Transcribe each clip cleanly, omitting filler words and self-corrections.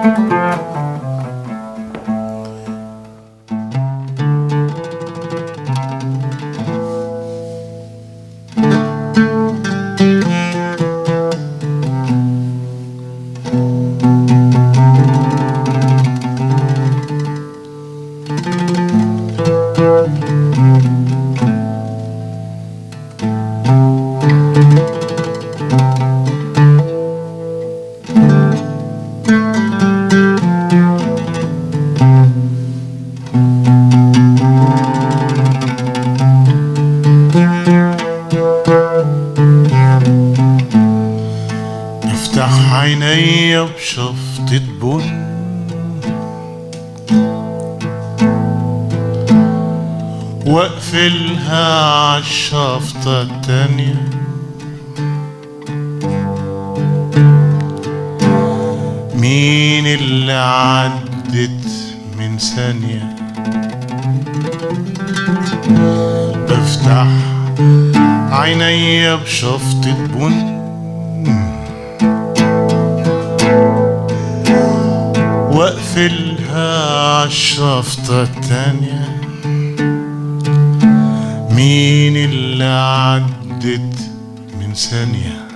افتح عيني بشفطة بن واقفلها عالشفطة التانية، مين اللي عدت من ثانية؟ بفتح عيني بشفطة بن واقفلها عالشفطة التانية، مين اللي عدت من ثانية؟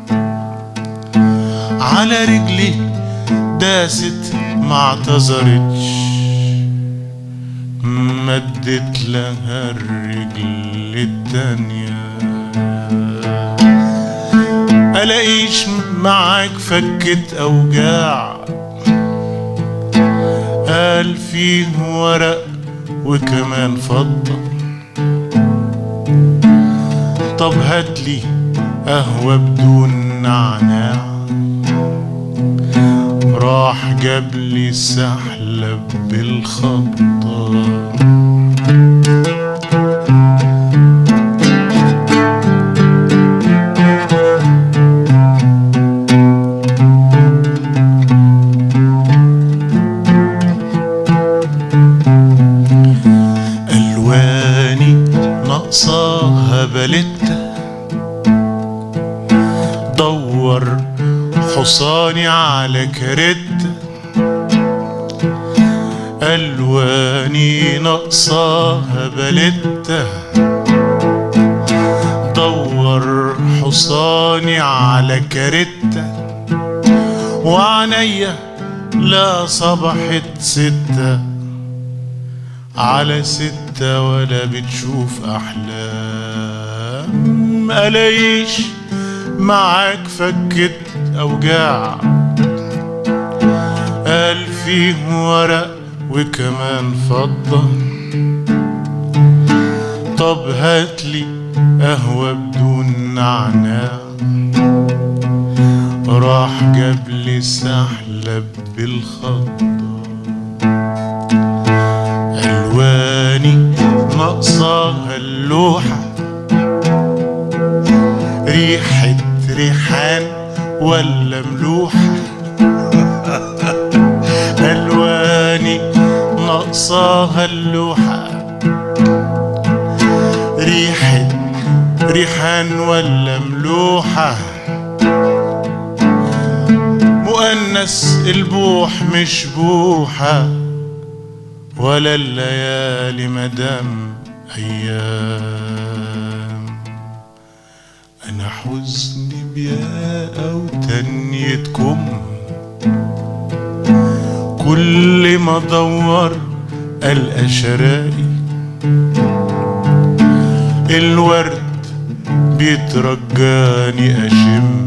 على رجلي داست معتذرتش، مدت لها الرجل التانية، الاقيش معاك فكت اوجاع، قال فيه ورق وكمان فضة، طب هاتلي قهوة بدون نعناع، راح جابلي سحلب بالخبطة، ألواني ناقصاها باليتا، دور حصاني على كاريتا، ألواني ناقصاها باليتا، دور حصاني على كاريتا، وعنيا لا صبحت ستة على ستة ولا بتشوف أحلام، ألاقيش معاك فكت أوجاع، قال فيه ورق وكمان فضة، طب هاتلي قهوة بدون نعناع، راح جابلي سحلب بالخضة، ألواني ناقصاها اللوحة، ريحة ريحان ولا ملوحة، ألواني ناقصاها اللوحة، ريحة ريحان ولا ملوحة، مؤنث البوح مش بوحة، ولا الليالي مدام أيام، أنا حزني بياقة وتانيتكم، كل ما أدور ألقى شرائي، الورد بيترجاني أشم،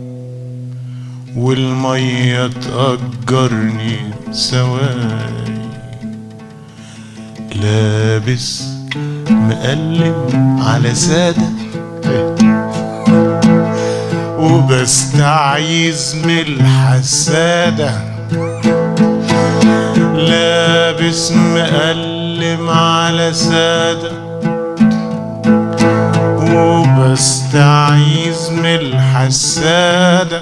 والمية تأجرني سواي، لابس مقلم على سادة وبستعيذ من الحسادة، لابس مقلم على سادة وبستعيذ من الحسادة،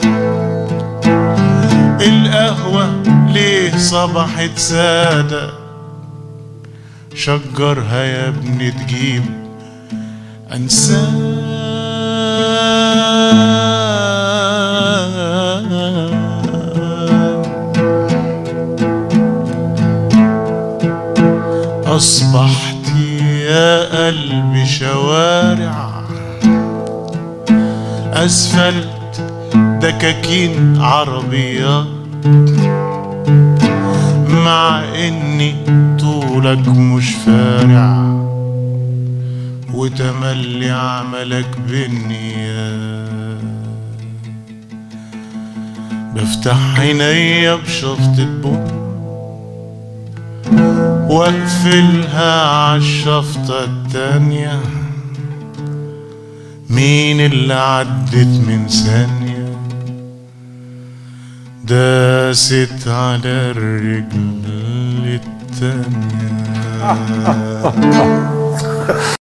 القهوة ليه صبحت سادة، شجرها يا ابني تجيب أنسان، أصبحت يا قلبي شوارع، أسفلت دكاكين عربيات، مع إني طولك مش فارع، وتملي عملك بالنيات. بفتح عينيا بشفطة بوم واقفلها عالشفطة التانية، مين اللي عدت من ثانية داست على الرجل التانية.